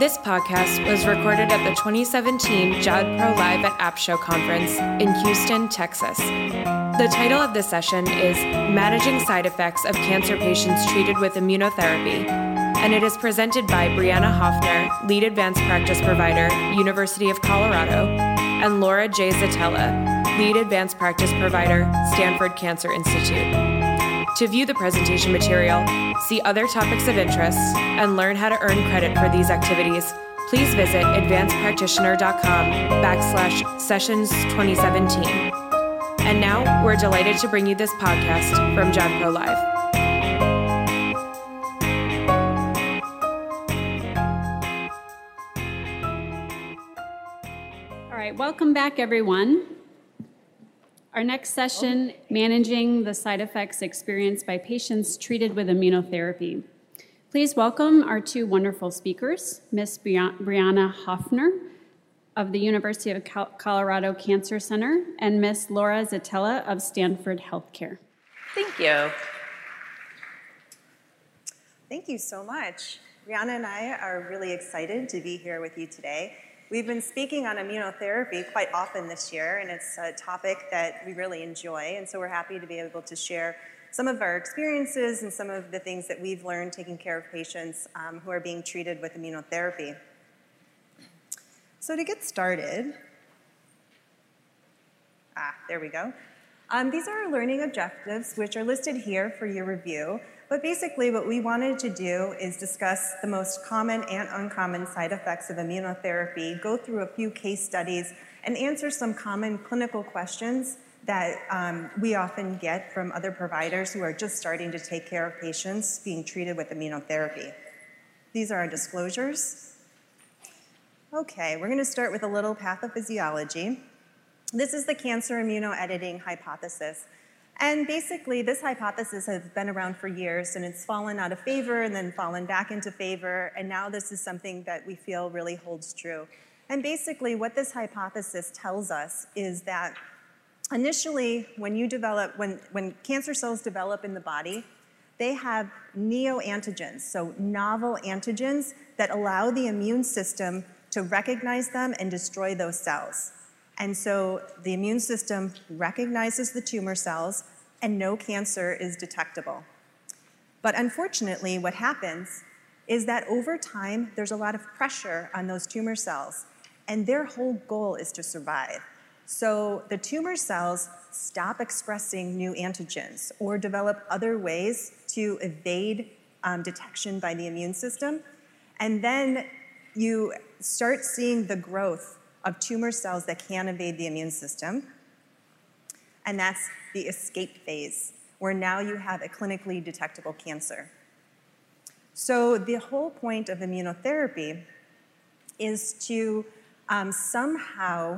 This podcast was recorded at the 2017 JAD Pro Live at App Show conference in Houston, Texas. The title of this session is Managing Side Effects of Cancer Patients Treated with Immunotherapy, and it is presented by Brianna Hoffner, Lead Advanced Practice Provider, University of Colorado, and Laura J. Zatella, Lead Advanced Practice Provider, Stanford Cancer Institute. To view the presentation material, see other topics of interest, and learn how to earn credit for these activities, please visit advancedpractitioner.com/sessions2017. And now, we're delighted to bring you this podcast from JAD Pro Live. All right, welcome back, everyone. Our next session, Managing the Side Effects Experienced by Patients Treated with Immunotherapy. Please welcome our two wonderful speakers, Ms. Brianna Hoffner of the University of Colorado Cancer Center and Ms. Laura Zatella of Stanford Healthcare. Thank you. Thank you so much. Brianna and I are really excited to be here with you today. We've been speaking on immunotherapy quite often this year, and it's a topic that we really enjoy, and so we're happy to be able to share some of our experiences and some of the things that we've learned taking care of patients who are being treated with immunotherapy. So to get started, there we go. These are our learning objectives, which are listed here for your review. But basically what we wanted to do is discuss the most common and uncommon side effects of immunotherapy, go through a few case studies, and answer some common clinical questions that we often get from other providers who are just starting to take care of patients being treated with immunotherapy. These are our disclosures. Okay, we're going to start with a little pathophysiology. This is the cancer immunoediting hypothesis. And basically, this hypothesis has been around for years, and it's fallen out of favor and then fallen back into favor, and now this is something that we feel really holds true. And basically, what this hypothesis tells us is that initially, when cancer cells develop in the body, they have neoantigens, so novel antigens that allow the immune system to recognize them and destroy those cells. And so the immune system recognizes the tumor cells, and no cancer is detectable. But unfortunately, what happens is that over time, there's a lot of pressure on those tumor cells, and their whole goal is to survive. So the tumor cells stop expressing new antigens or develop other ways to evade detection by the immune system, and then you start seeing the growth of tumor cells that can evade the immune system, and that's the escape phase, where now you have a clinically detectable cancer. So the whole point of immunotherapy is to somehow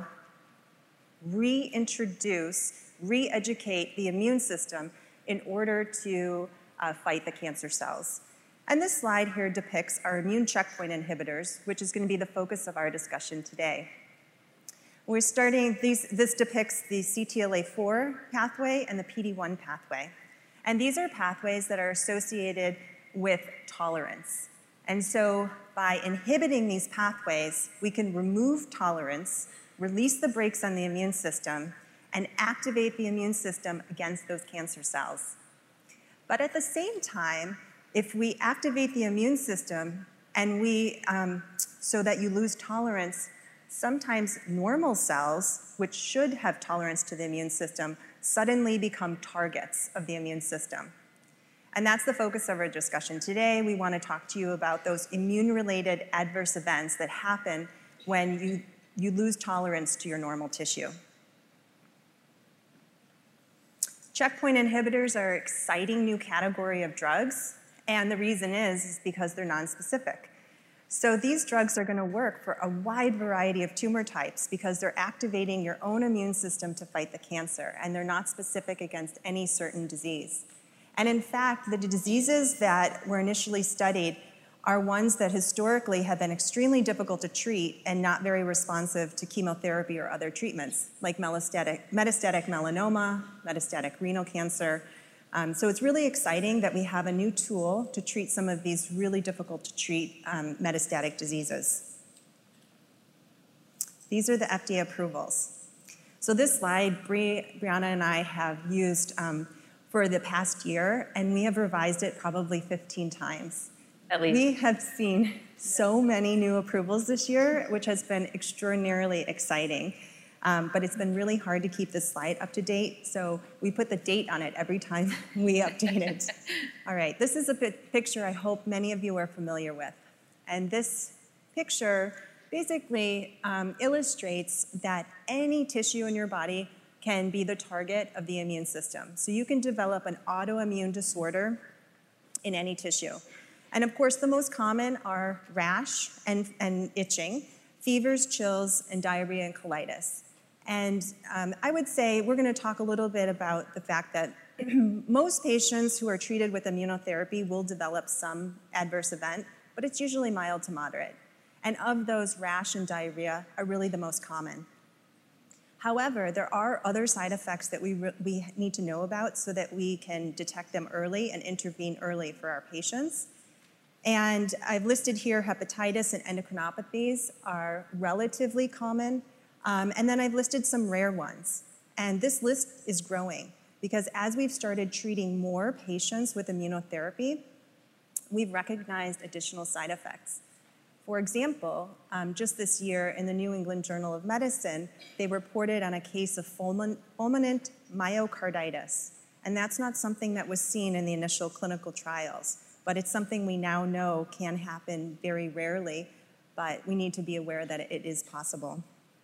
re-educate the immune system in order to fight the cancer cells. And this slide here depicts our immune checkpoint inhibitors, which is going to be the focus of our discussion today. We're starting, this depicts the CTLA-4 pathway and the PD-1 pathway. And these are pathways that are associated with tolerance. And so by inhibiting these pathways, we can remove tolerance, release the brakes on the immune system, and activate the immune system against those cancer cells. But at the same time, if we activate the immune system and so that you lose tolerance, sometimes normal cells, which should have tolerance to the immune system, suddenly become targets of the immune system. And that's the focus of our discussion today. We want to talk to you about those immune-related adverse events that happen when you lose tolerance to your normal tissue. Checkpoint inhibitors are an exciting new category of drugs, and the reason is because they're nonspecific. So these drugs are going to work for a wide variety of tumor types because they're activating your own immune system to fight the cancer, and they're not specific against any certain disease. And in fact, the diseases that were initially studied are ones that historically have been extremely difficult to treat and not very responsive to chemotherapy or other treatments, like metastatic melanoma, metastatic renal cancer, So it's really exciting that we have a new tool to treat some of these really difficult to treat metastatic diseases. These are the FDA approvals. So this slide, Brianna and I have used for the past year, and we have revised it probably 15 times. At least. We have seen so many new approvals this year, which has been extraordinarily exciting. But it's been really hard to keep this slide up to date, so we put the date on it every time we update it. All right, this is a picture I hope many of you are familiar with. And this picture basically illustrates that any tissue in your body can be the target of the immune system. So you can develop an autoimmune disorder in any tissue. And of course, the most common are rash and itching, fevers, chills, and diarrhea and colitis. And I would say we're going to talk a little bit about the fact that most patients who are treated with immunotherapy will develop some adverse event, but it's usually mild to moderate. And of those, rash and diarrhea are really the most common. However, there are other side effects that we need to know about so that we can detect them early and intervene early for our patients. And I've listed here hepatitis and endocrinopathies are relatively common. And then I've listed some rare ones. And this list is growing because as we've started treating more patients with immunotherapy, we've recognized additional side effects. For example, just this year in the New England Journal of Medicine, they reported on a case of fulminant myocarditis. And that's not something that was seen in the initial clinical trials, but it's something we now know can happen very rarely, but we need to be aware that it is possible.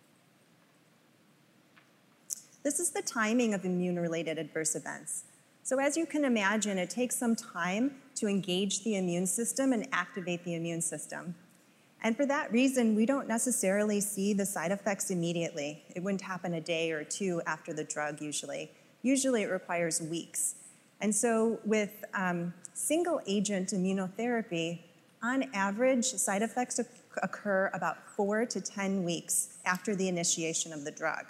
This is the timing of immune-related adverse events. So as you can imagine, it takes some time to engage the immune system and activate the immune system. And for that reason, we don't necessarily see the side effects immediately. It wouldn't happen a day or two after the drug usually. Usually it requires weeks. And so with single-agent immunotherapy, on average, side effects occur about 4 to 10 weeks after the initiation of the drug.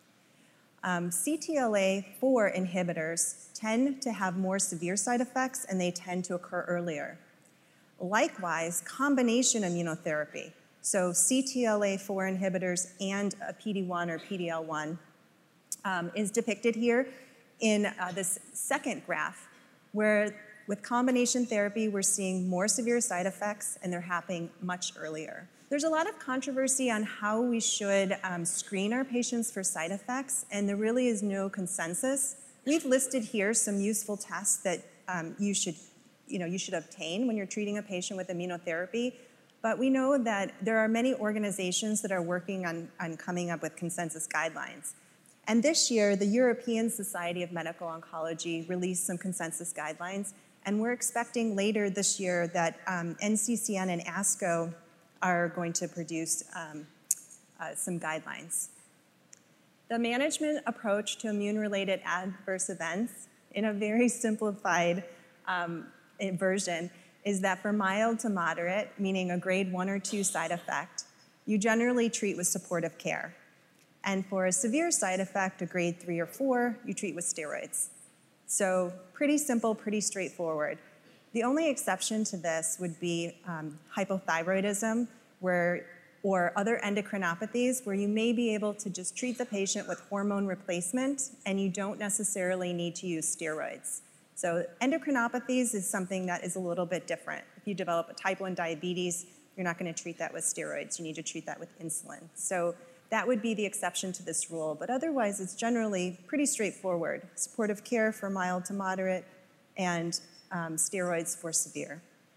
CTLA-4 inhibitors tend to have more severe side effects and they tend to occur earlier. Likewise, combination immunotherapy, so CTLA-4 inhibitors and a PD-1 or PD-L1 is depicted here in this second graph, where with combination therapy, we're seeing more severe side effects and they're happening much earlier. There's a lot of controversy on how we should screen our patients for side effects, and there really is no consensus. We've listed here some useful tests that you should obtain when you're treating a patient with immunotherapy, but we know that there are many organizations that are working on coming up with consensus guidelines. And this year, the European Society of Medical Oncology released some consensus guidelines, and we're expecting later this year that NCCN and ASCO are going to produce some guidelines. The management approach to immune-related adverse events, in a very simplified version, is that for mild to moderate, meaning a grade 1 or 2 side effect, you generally treat with supportive care. And for a severe side effect, a grade 3 or 4, you treat with steroids. So pretty simple, pretty straightforward. The only exception to this would be hypothyroidism or other endocrinopathies where you may be able to just treat the patient with hormone replacement and you don't necessarily need to use steroids. So endocrinopathies is something that is a little bit different. If you develop a type 1 diabetes, you're not going to treat that with steroids. You need to treat that with insulin. So that would be the exception to this rule. But otherwise, it's generally pretty straightforward. Supportive care for mild to moderate and steroids for severe.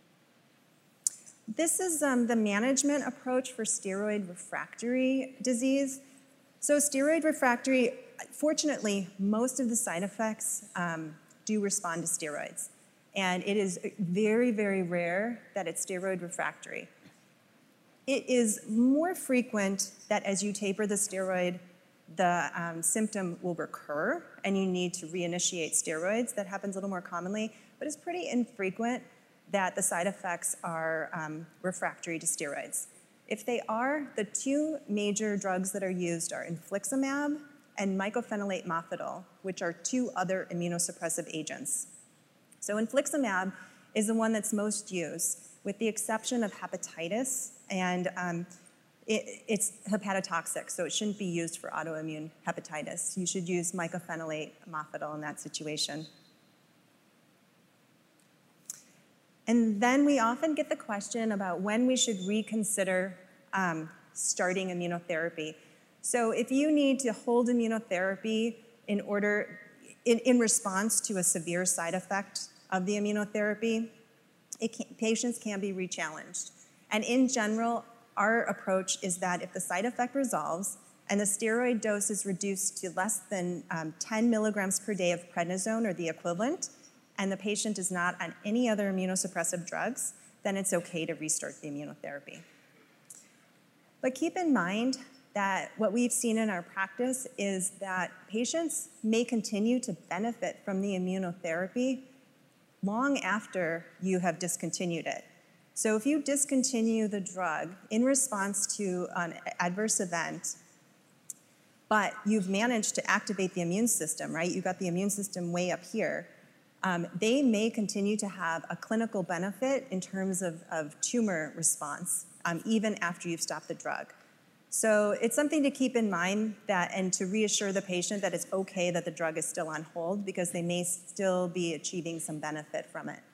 This is the management approach for steroid refractory disease. So steroid refractory, fortunately, most of the side effects do respond to steroids. And it is very, very rare that it's steroid refractory. It is more frequent that as you taper the steroid, the symptom will recur and you need to reinitiate steroids. That happens a little more commonly, but it's pretty infrequent that the side effects are refractory to steroids. If they are, the two major drugs that are used are infliximab and mycophenolate mofetil, which are two other immunosuppressive agents. So infliximab is the one that's most used, with the exception of hepatitis, and it's hepatotoxic, so it shouldn't be used for autoimmune hepatitis. You should use mycophenolate mofetil in that situation. And then we often get the question about when we should reconsider starting immunotherapy. So if you need to hold immunotherapy in response to a severe side effect of the immunotherapy, patients can be rechallenged. And in general, our approach is that if the side effect resolves and the steroid dose is reduced to less than 10 milligrams per day of prednisone or the equivalent, and the patient is not on any other immunosuppressive drugs, then it's okay to restart the immunotherapy. But keep in mind that what we've seen in our practice is that patients may continue to benefit from the immunotherapy long after you have discontinued it. So if you discontinue the drug in response to an adverse event, but you've managed to activate the immune system, right? You've got the immune system way up here. They may continue to have a clinical benefit in terms of tumor response, even after you've stopped the drug. So it's something to keep in mind and to reassure the patient that it's okay that the drug is still on hold because they may still be achieving some benefit from it.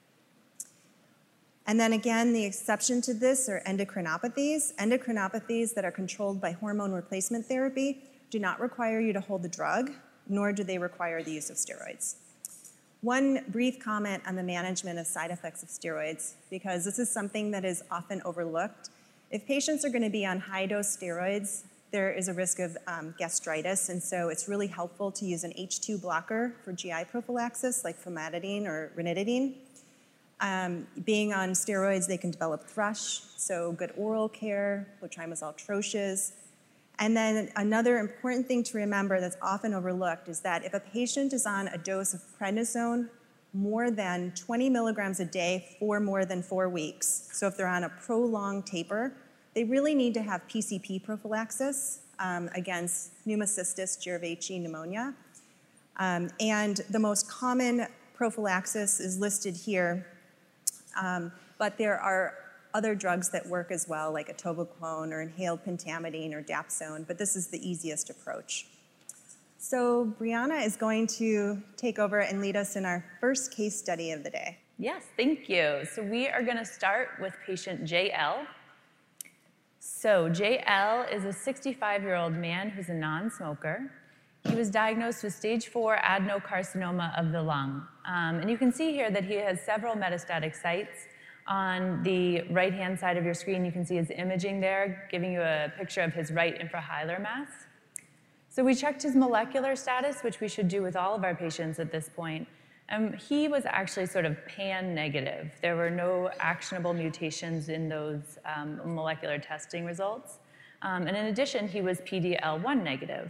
And then again, the exception to this are endocrinopathies. Endocrinopathies that are controlled by hormone replacement therapy do not require you to hold the drug, nor do they require the use of steroids. One brief comment on the management of side effects of steroids, because this is something that is often overlooked. If patients are going to be on high-dose steroids, there is a risk of gastritis, and so it's really helpful to use an H2 blocker for GI prophylaxis, like famotidine or ranitidine. Being on steroids, they can develop thrush, so good oral care, clotrimazole troches. And then another important thing to remember that's often overlooked is that if a patient is on a dose of prednisone more than 20 milligrams a day for more than 4 weeks, so if they're on a prolonged taper, they really need to have PCP prophylaxis against pneumocystis jirovecii pneumonia. And the most common prophylaxis is listed here, but there are other drugs that work as well, like atovaquone or inhaled pentamidine or dapsone, but this is the easiest approach. So Brianna is going to take over and lead us in our first case study of the day. Yes, thank you. So we are going to start with patient JL. So JL is a 65-year-old man who's a non-smoker. He was diagnosed with stage 4 adenocarcinoma of the lung. And you can see here that he has several metastatic sites. On the right-hand side of your screen, you can see his imaging there, giving you a picture of his right infrahilar mass. So we checked his molecular status, which we should do with all of our patients at this point. He was actually sort of pan-negative. There were no actionable mutations in those molecular testing results. And in addition, he was PD-L1 negative.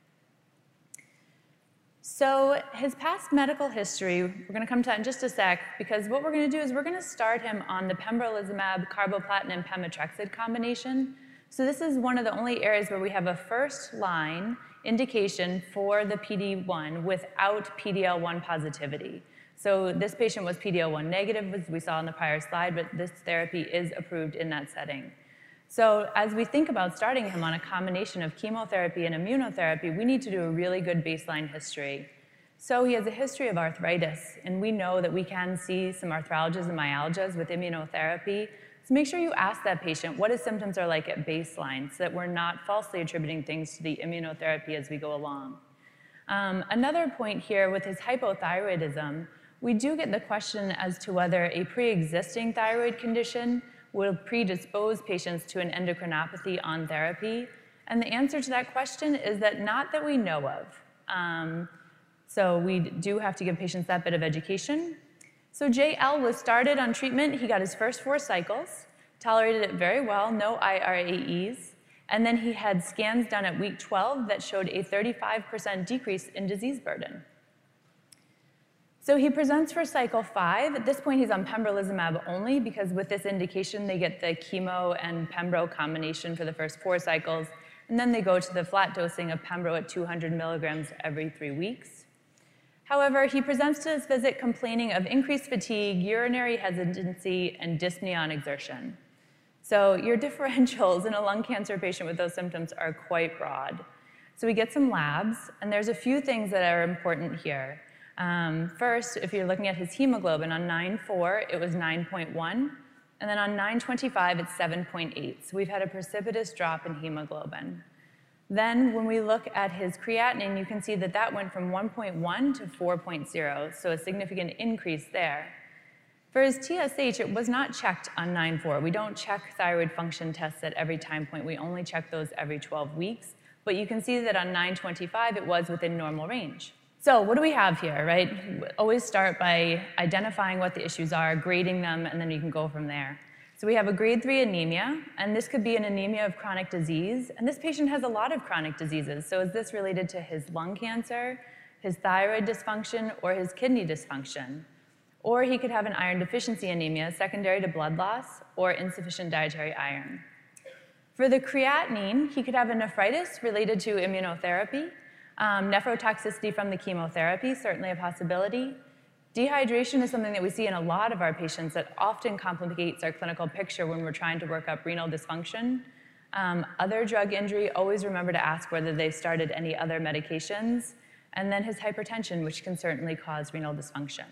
So his past medical history, we're going to come to that in just a sec, because what we're going to do is we're going to start him on the pembrolizumab, carboplatin, pemetrexed combination. So this is one of the only areas where we have a first-line indication for the PD-1 without PD-L1 positivity. So this patient was PD-L1 negative, as we saw in the prior slide, but this therapy is approved in that setting. So as we think about starting him on a combination of chemotherapy and immunotherapy, we need to do a really good baseline history. So he has a history of arthritis, and we know that we can see some arthralgias and myalgias with immunotherapy. So make sure you ask that patient what his symptoms are like at baseline so that we're not falsely attributing things to the immunotherapy as we go along. Another point here with his hypothyroidism, we do get the question as to whether a pre-existing thyroid condition will predispose patients to an endocrinopathy on therapy. And the answer to that question is that not that we know of. So we do have to give patients that bit of education. So JL was started on treatment. He got his first 4 cycles, tolerated it very well, no IRAEs. And then he had scans done at week 12 that showed a 35% decrease in disease burden. So he presents for cycle 5. At this point, he's on pembrolizumab only because with this indication, they get the chemo and pembro combination for the first 4 cycles. and then they go to the flat dosing of Pembro at 200 milligrams every 3 weeks. However, he presents to his visit complaining of increased fatigue, urinary hesitancy, and dyspnea on exertion. So your differentials in a lung cancer patient with those symptoms are quite broad. So we get some labs, and there's a few things that are important here. First, if you're looking at his hemoglobin, on 9/4, it was 9.1, and then on 9/25, it's 7.8. So we've had a precipitous drop in hemoglobin. Then when we look at his creatinine, you can see that that went from 1.1 to 4.0, so a significant increase there. For his TSH, it was not checked on 9/4. We don't check thyroid function tests at every time point. We only check those every 12 weeks. But you can see that on 9/25, it was within normal range. So what do we have here, right? Always start by identifying what the issues are, grading them, and then you can go from there. So we have a grade 3 anemia, and this could be an anemia of chronic disease. And this patient has a lot of chronic diseases. So is this related to his lung cancer, his thyroid dysfunction, or his kidney dysfunction? Or he could have an iron deficiency anemia secondary to blood loss or insufficient dietary iron. For the creatinine, he could have a nephritis related to immunotherapy, nephrotoxicity from the chemotherapy, certainly a possibility. Dehydration is something that we see in a lot of our patients that often complicates our clinical picture when we're trying to work up renal dysfunction. Other drug injury, always remember to ask whether they started any other medications. And then his hypertension, which can certainly cause renal dysfunction.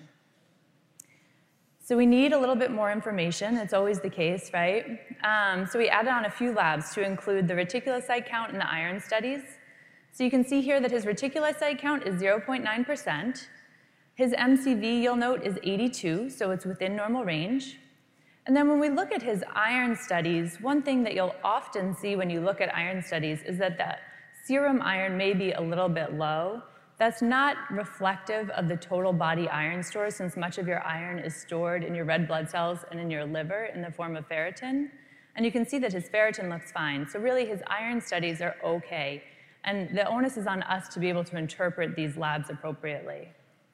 So we need a little bit more information. It's always the case, right? So we added on a few labs to include the reticulocyte count and the iron studies. So you can see here that his reticulocyte count is 0.9%. His MCV, you'll note, is 82, so it's within normal range. And then when we look at his iron studies, one thing that you'll often see when you look at iron studies is that the serum iron may be a little bit low. That's not reflective of the total body iron store, since much of your iron is stored in your red blood cells and in your liver in the form of ferritin. And you can see that his ferritin looks fine. So really, his iron studies are okay. And the onus is on us to be able to interpret these labs appropriately.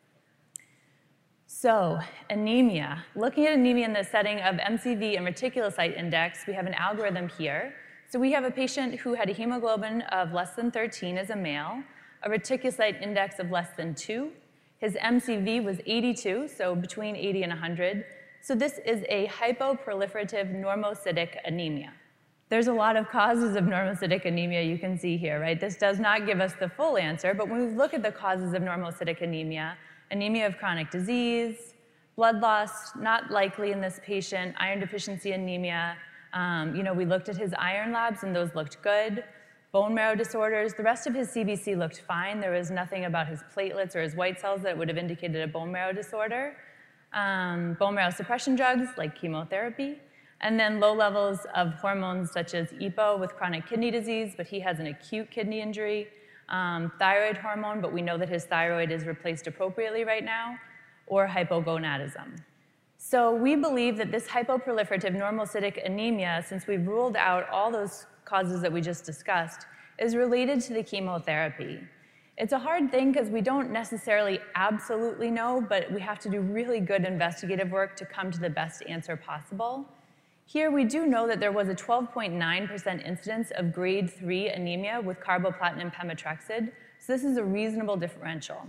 So anemia. Looking at anemia in the setting of MCV and reticulocyte index, we have an algorithm here. So we have a patient who had a hemoglobin of less than 13 as a male, a reticulocyte index of less than 2. His MCV was 82, so between 80 and 100. So this is a hypoproliferative normocytic anemia. There's a lot of causes of normocytic anemia you can see here, right? This does not give us the full answer, but when we look at the causes of normocytic anemia, anemia of chronic disease, blood loss, not likely in this patient, iron deficiency anemia. We looked at his iron labs and those looked good. Bone marrow disorders, the rest of his CBC looked fine. There was nothing about his platelets or his white cells that would have indicated a bone marrow disorder. Bone marrow suppression drugs like chemotherapy. And then low levels of hormones such as EPO with chronic kidney disease, but he has an acute kidney injury. Thyroid hormone, but we know that his thyroid is replaced appropriately right now, or hypogonadism. So we believe that this hypoproliferative normocytic anemia, since we've ruled out all those causes that we just discussed, is related to the chemotherapy. It's a hard thing because we don't necessarily absolutely know, but we have to do really good investigative work to come to the best answer possible. Here we do know that there was a 12.9% incidence of grade 3 anemia with carboplatin and pemetrexed, so this is a reasonable differential.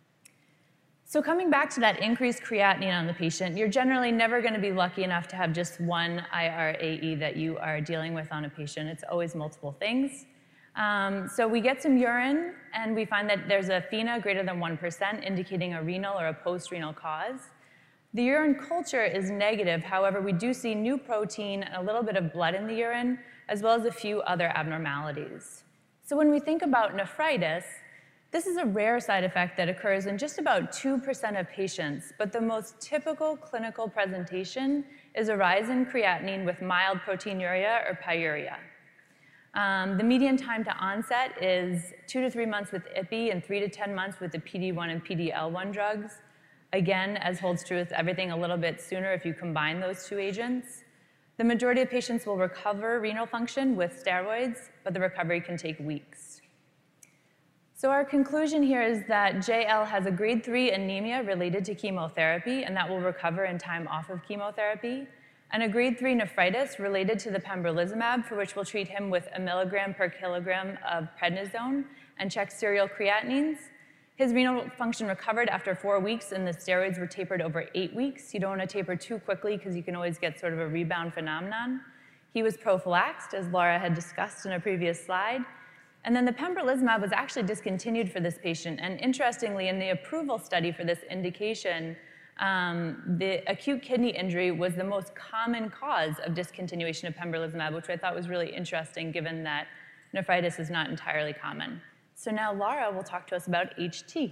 So coming back to that increased creatinine on the patient, you're generally never going to be lucky enough to have just one IRAE that you are dealing with on a patient. It's always multiple things. So we get some urine, and we find that there's a FeNA greater than 1%, indicating a renal or a post-renal cause. The urine culture is negative. However, we do see new protein and a little bit of blood in the urine, as well as a few other abnormalities. So when we think about nephritis, this is a rare side effect that occurs in just about 2% of patients, but the most typical clinical presentation is a rise in creatinine with mild proteinuria or pyuria. The median time to onset is 2 to 3 months with IPI and 3 to 10 months with the PD-1 and PD-L1 drugs. Again, as holds true with everything, a little bit sooner if you combine those two agents. The majority of patients will recover renal function with steroids, but the recovery can take weeks. So our conclusion here is that JL has a grade 3 anemia related to chemotherapy, and that will recover in time off of chemotherapy. and a grade 3 nephritis related to the pembrolizumab, for which we'll treat him with 1 milligram per kilogram of prednisone and check serial creatinines. His renal function recovered after 4 weeks, and the steroids were tapered over 8 weeks. You don't want to taper too quickly because you can always get sort of a rebound phenomenon. He was prophylaxed, as Laura had discussed in a previous slide. And then the pembrolizumab was actually discontinued for this patient. And interestingly, in the approval study for this indication, the acute kidney injury was the most common cause of discontinuation of pembrolizumab, which I thought was really interesting given that nephritis is not entirely common. So now Laura will talk to us about HT.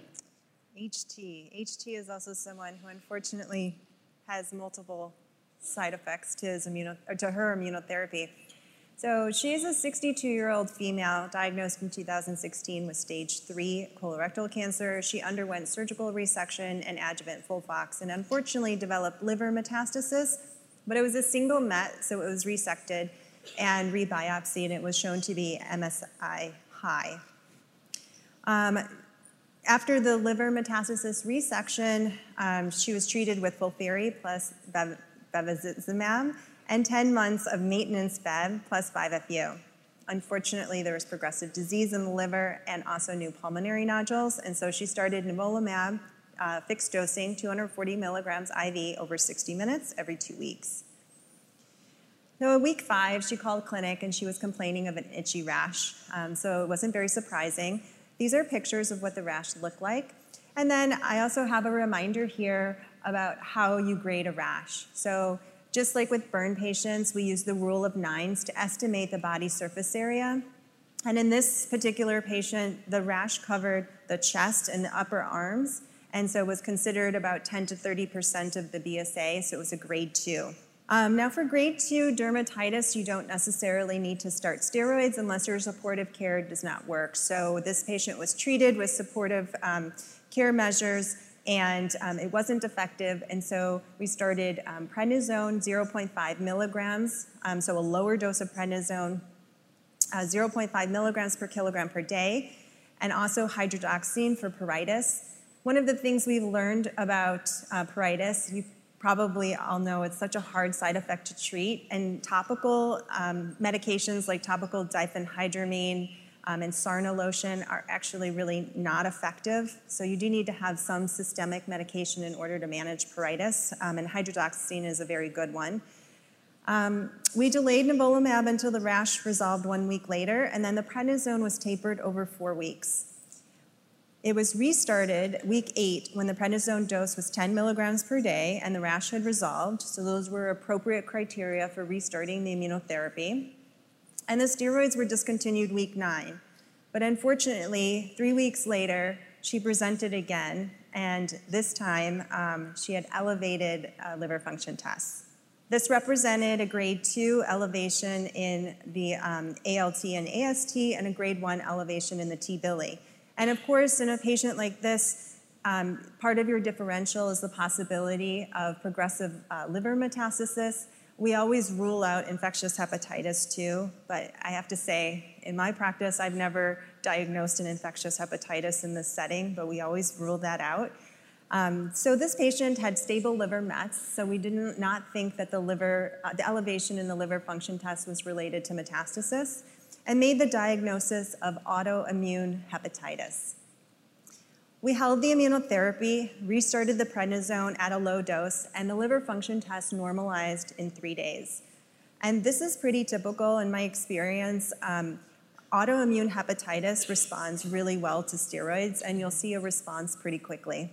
HT is also someone who unfortunately has multiple side effects to her immunotherapy. So she is a 62-year-old female diagnosed in 2016 with stage 3 colorectal cancer. She underwent surgical resection and adjuvant FOLFOX and unfortunately developed liver metastasis, but it was a single MET, so it was resected and rebiopsied, and it was shown to be MSI high. After the liver metastasis resection, she was treated with FOLFIRI plus bevacizumab and 10 months of maintenance bev plus 5-FU. Unfortunately, there was progressive disease in the liver and also new pulmonary nodules, and so she started nivolumab, fixed dosing, 240 milligrams IV over 60 minutes every 2 weeks. So at week 5, she called clinic and she was complaining of an itchy rash, so it wasn't very surprising. These are pictures of what the rash looked like. And then I also have a reminder here about how you grade a rash. So just like with burn patients, we use the rule of 9s to estimate the body surface area. And in this particular patient, the rash covered the chest and the upper arms, and so it was considered about 10 to 30% of the BSA, so it was a grade 2. Now for grade 2 dermatitis, you don't necessarily need to start steroids unless your supportive care does not work. So this patient was treated with supportive care measures, and it wasn't effective, and so we started prednisone 0.5 milligrams, so a lower dose of prednisone, 0.5 milligrams per kilogram per day, and also hydrodoxine for pruritus. One of the things we've learned about pruritus, you probably all know it's such a hard side effect to treat, and topical medications like topical diphenhydramine and Sarna lotion are actually really not effective. So you do need to have some systemic medication in order to manage pruritus, and hydrodoxine is a very good one. We delayed nivolumab until the rash resolved 1 week later, and then the prednisone was tapered over 4 weeks. It was restarted week 8 when the prednisone dose was 10 milligrams per day and the rash had resolved, so those were appropriate criteria for restarting the immunotherapy. And the steroids were discontinued week 9. But unfortunately, 3 weeks later, she presented again, and this time she had elevated liver function tests. This represented a grade 2 elevation in the ALT and AST and a grade 1 elevation in the T-bili. And of course, in a patient like this, part of your differential is the possibility of progressive liver metastasis. We always rule out infectious hepatitis too, but I have to say, in my practice, I've never diagnosed an infectious hepatitis in this setting, but we always rule that out. So this patient had stable liver mets, so we did not think that the elevation in the liver function test was related to metastasis, and made the diagnosis of autoimmune hepatitis. We held the immunotherapy, restarted the prednisone at a low dose, and the liver function test normalized in 3 days. And this is pretty typical in my experience. Autoimmune hepatitis responds really well to steroids, and you'll see a response pretty quickly.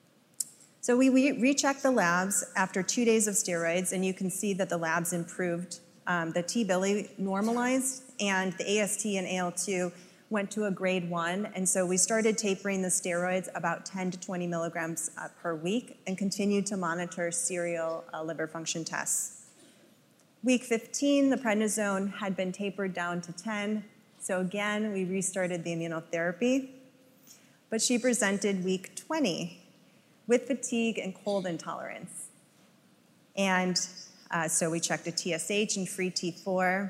So we rechecked the labs after 2 days of steroids, and you can see that the labs improved. The T-bili normalized, and the AST and AL2 went to a grade 1, and so we started tapering the steroids about 10 to 20 milligrams per week and continued to monitor serial liver function tests. Week 15, the prednisone had been tapered down to 10, so again, we restarted the immunotherapy, but she presented week 20 with fatigue and cold intolerance. And so we checked a TSH and free T4,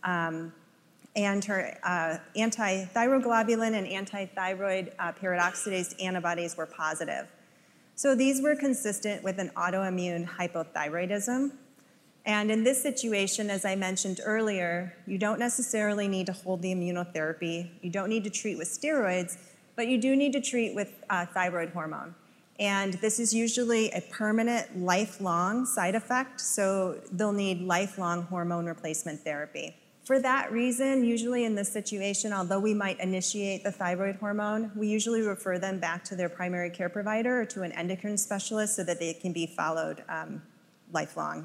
and her antithyroglobulin and antithyroid peroxidase antibodies were positive. So these were consistent with an autoimmune hypothyroidism. And in this situation, as I mentioned earlier, you don't necessarily need to hold the immunotherapy. You don't need to treat with steroids, but you do need to treat with thyroid hormone. And this is usually a permanent, lifelong side effect, so they'll need lifelong hormone replacement therapy. For that reason, usually in this situation, although we might initiate the thyroid hormone, we usually refer them back to their primary care provider or to an endocrine specialist so that they can be followed lifelong.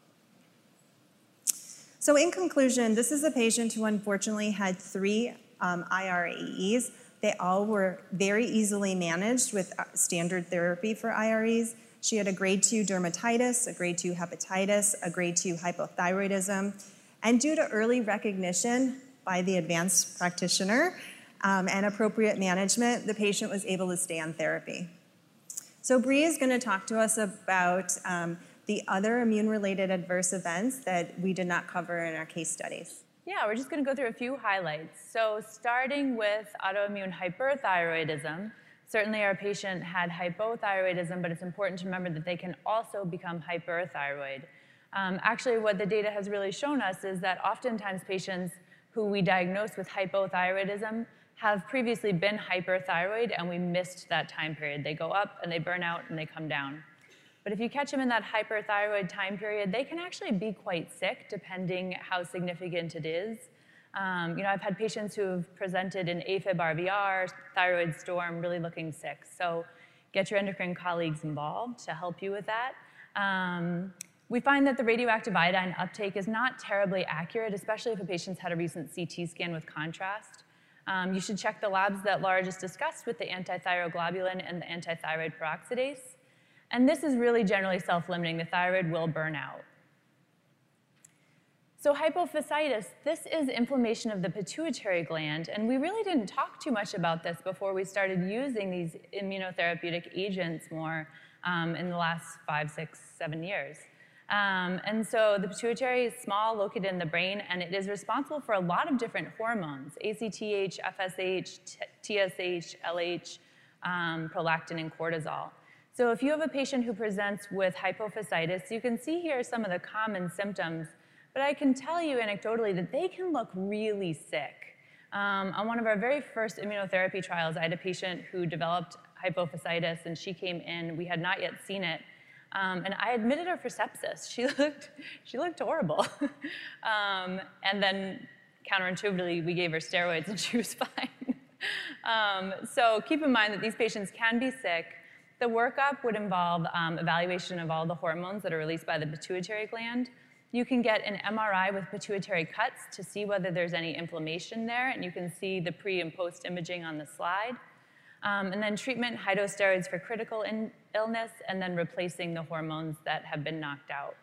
So in conclusion, this is a patient who unfortunately had 3 IRAEs. They all were very easily managed with standard therapy for IREs. She had a grade 2 dermatitis, a grade 2 hepatitis, a grade 2 hypothyroidism. And due to early recognition by the advanced practitioner and appropriate management, the patient was able to stay on therapy. So Bree is going to talk to us about the other immune-related adverse events that we did not cover in our case studies. Yeah, we're just going to go through a few highlights. So starting with autoimmune hyperthyroidism, certainly our patient had hypothyroidism, but it's important to remember that they can also become hyperthyroid. Actually, what the data has really shown us is that oftentimes patients who we diagnose with hypothyroidism have previously been hyperthyroid, and we missed that time period. They go up, and they burn out, and they come down. But if you catch them in that hyperthyroid time period, they can actually be quite sick, depending how significant it is. I've had patients who have presented in AFib-RVR, thyroid storm, really looking sick. So get your endocrine colleagues involved to help you with that. We find that the radioactive iodine uptake is not terribly accurate, especially if a patient's had a recent CT scan with contrast. You should check the labs that Laura just discussed with the antithyroglobulin and the antithyroid peroxidase. And this is really generally self-limiting. The thyroid will burn out. So hypophysitis, this is inflammation of the pituitary gland, and we really didn't talk too much about this before we started using these immunotherapeutic agents more in the last 5, 6, 7 years. And so the pituitary is small, located in the brain, and it is responsible for a lot of different hormones, ACTH, FSH, TSH, LH, prolactin, and cortisol. So if you have a patient who presents with hypophysitis, you can see here some of the common symptoms, but I can tell you anecdotally that they can look really sick. On one of our very first immunotherapy trials, I had a patient who developed hypophysitis, and she came in. We had not yet seen it, and I admitted her for sepsis. She looked horrible. And then counterintuitively, we gave her steroids, and she was fine. So keep in mind that these patients can be sick. The workup would involve evaluation of all the hormones that are released by the pituitary gland. You can get an MRI with pituitary cuts to see whether there's any inflammation there, and you can see the pre and post imaging on the slide. And then treatment, high-dose steroids for critical illness, and then replacing the hormones that have been knocked out.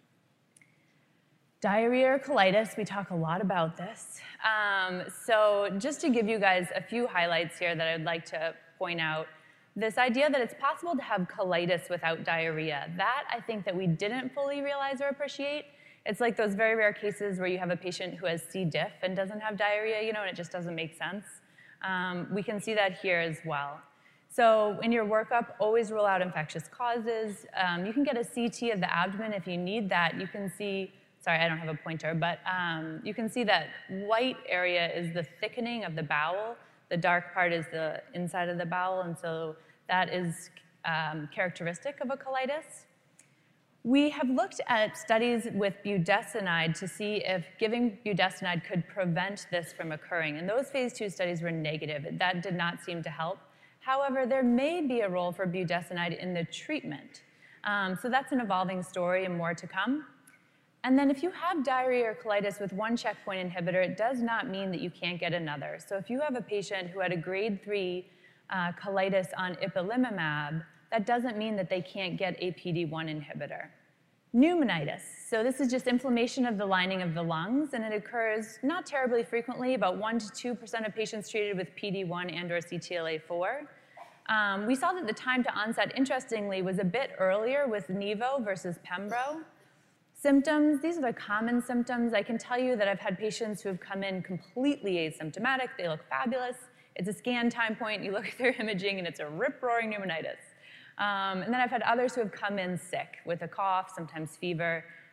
Diarrhea or colitis, we talk a lot about this. So just to give you guys a few highlights here that I'd like to point out, this idea that it's possible to have colitis without diarrhea, that I think that we didn't fully realize or appreciate. It's like those very rare cases where you have a patient who has C. diff and doesn't have diarrhea, and it just doesn't make sense. We can see that here as well. So in your workup, always rule out infectious causes. You can get a CT of the abdomen if you need that. You can see, sorry, I don't have a pointer, but you can see that white area is the thickening of the bowel. The dark part is the inside of the bowel, and so that is characteristic of a colitis. We have looked at studies with budesonide to see if giving budesonide could prevent this from occurring, and those phase 2 studies were negative. That did not seem to help. However, there may be a role for budesonide in the treatment. So that's an evolving story and more to come. And then if you have diarrhea or colitis with one checkpoint inhibitor, it does not mean that you can't get another. So if you have a patient who had a grade 3 colitis on ipilimumab, that doesn't mean that they can't get a PD-1 inhibitor. Pneumonitis. So this is just inflammation of the lining of the lungs, and it occurs not terribly frequently, about 1 to 2% of patients treated with PD-1 and or CTLA-4. We saw that the time to onset, interestingly, was a bit earlier with Nivo versus Pembro. Symptoms, these are the common symptoms. I can tell you that I've had patients who have come in completely asymptomatic. They look fabulous. It's a scan time point. You look at their imaging, and it's a rip-roaring pneumonitis. And then I've had others who have come in sick with a cough, sometimes fever.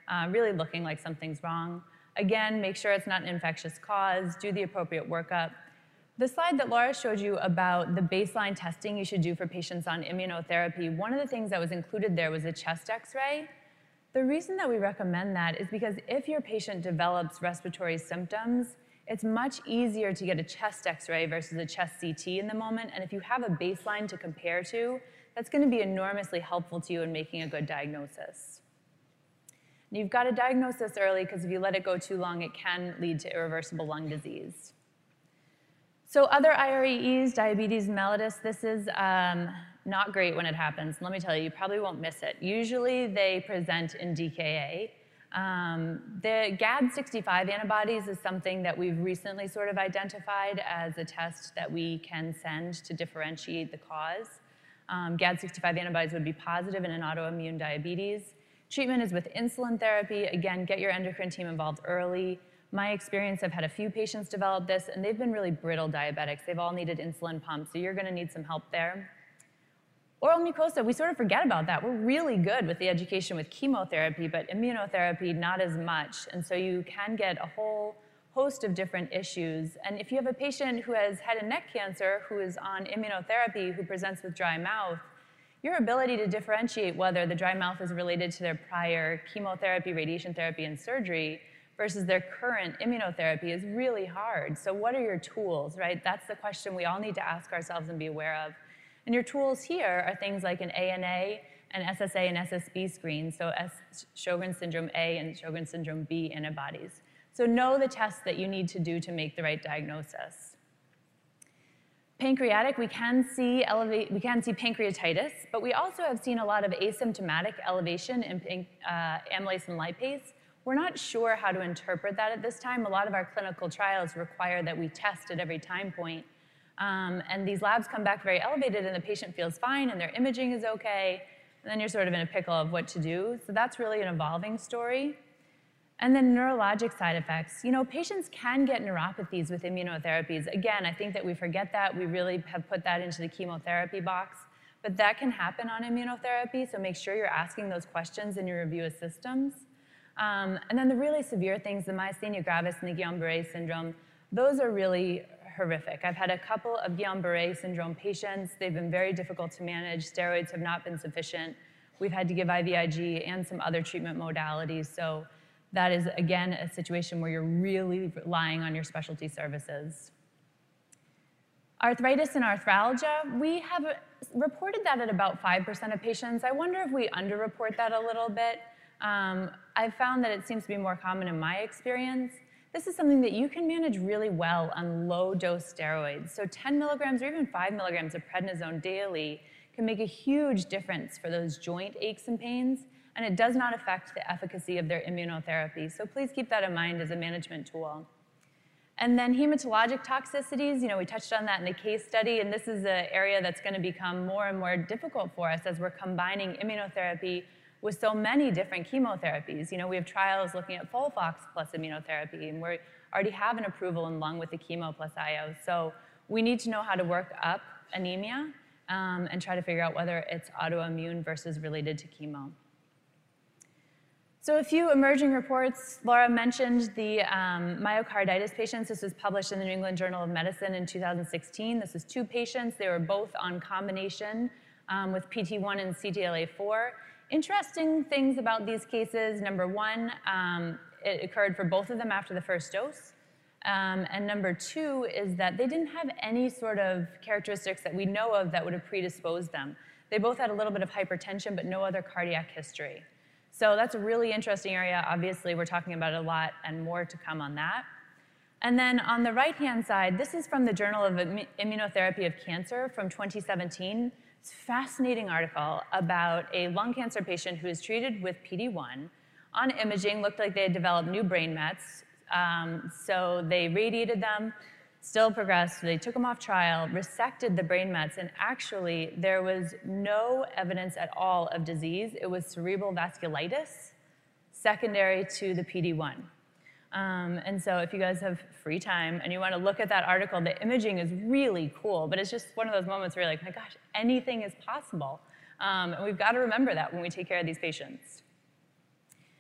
really looking like something's wrong. Again, make sure it's not an infectious cause, do the appropriate workup. The slide that Laura showed you about the baseline testing you should do for patients on immunotherapy, one of the things that was included there was a chest x-ray. The reason that we recommend that is because if your patient develops respiratory symptoms, it's much easier to get a chest x-ray versus a chest CT in the moment, and if you have a baseline to compare to, that's going to be enormously helpful to you in making a good diagnosis. And you've got to diagnose this early because if you let it go too long, it can lead to irreversible lung disease. So other IREEs, diabetes mellitus, this is not great when it happens. Let me tell you, you probably won't miss it. Usually they present in DKA. The GAD65 antibodies is something that we've recently sort of identified as a test that we can send to differentiate the cause. GAD65 antibodies would be positive in an autoimmune diabetes. Treatment is with insulin therapy. Again, get your endocrine team involved early. My experience, I've had a few patients develop this, and they've been really brittle diabetics. They've all needed insulin pumps, so you're going to need some help there. Oral mucosa, we sort of forget about that. We're really good with the education with chemotherapy, but immunotherapy, not as much. And so you can get a whole host of different issues. And if you have a patient who has head and neck cancer who is on immunotherapy who presents with dry mouth, your ability to differentiate whether the dry mouth is related to their prior chemotherapy, radiation therapy, and surgery versus their current immunotherapy is really hard. So what are your tools, right? That's the question we all need to ask ourselves and be aware of. And your tools here are things like an ANA, an SSA, and SSB screen, so Sjogren's syndrome A and Sjogren's syndrome B antibodies. So know the tests that you need to do to make the right diagnosis. Pancreatic, we can see pancreatitis, but we also have seen a lot of asymptomatic elevation in amylase and lipase. We're not sure how to interpret that at this time. A lot of our clinical trials require that we test at every time point. And these labs come back very elevated and the patient feels fine and their imaging is okay. And then you're sort of in a pickle of what to do. So that's really an evolving story. And then neurologic side effects. You know, patients can get neuropathies with immunotherapies. Again, I think that we forget that. We really have put that into the chemotherapy box. But that can happen on immunotherapy, so make sure you're asking those questions in your review of systems. And then the really severe things, the myasthenia gravis and the Guillain-Barré syndrome, those are really horrific. I've had a couple of Guillain-Barré syndrome patients. They've been very difficult to manage. Steroids have not been sufficient. We've had to give IVIG and some other treatment modalities. So that is, again, a situation where you're really relying on your specialty services. Arthritis and arthralgia, we have reported that at about 5% of patients. I wonder if we underreport that a little bit. I've found that it seems to be more common in my experience. This is something that you can manage really well on low-dose steroids. So 10 milligrams or even 5 milligrams of prednisone daily can make a huge difference for those joint aches and pains, and it does not affect the efficacy of their immunotherapy. So please keep that in mind as a management tool. And then hematologic toxicities, you know, we touched on that in the case study, and this is an area that's going to become more and more difficult for us as we're combining immunotherapy with so many different chemotherapies. You know, we have trials looking at FOLFOX plus immunotherapy, and we already have an approval in lung with the chemo plus IO. So we need to know how to work up anemia and try to figure out whether it's autoimmune versus related to chemo. So a few emerging reports. Laura mentioned the myocarditis patients. This was published in the New England Journal of Medicine in 2016. This is 2 patients. They were both on combination with PT1 and CTLA4. Interesting things about these cases. Number 1, it occurred for both of them after the first dose. And number 2 is that they didn't have any sort of characteristics that we know of that would have predisposed them. They both had a little bit of hypertension, but no other cardiac history. So that's a really interesting area. Obviously, we're talking about it a lot and more to come on that. And then on the right-hand side, this is from the Journal of Immunotherapy of Cancer from 2017. It's a fascinating article about a lung cancer patient who was treated with PD-1. On imaging, looked like they had developed new brain mets. So they radiated them, still progressed. They took them off trial, resected the brain mets, and actually there was no evidence at all of disease. It was cerebral vasculitis secondary to the PD-1. And so if you guys have free time and you want to look at that article, the imaging is really cool, but it's just one of those moments where you're like, my gosh, anything is possible. And we've got to remember that when we take care of these patients.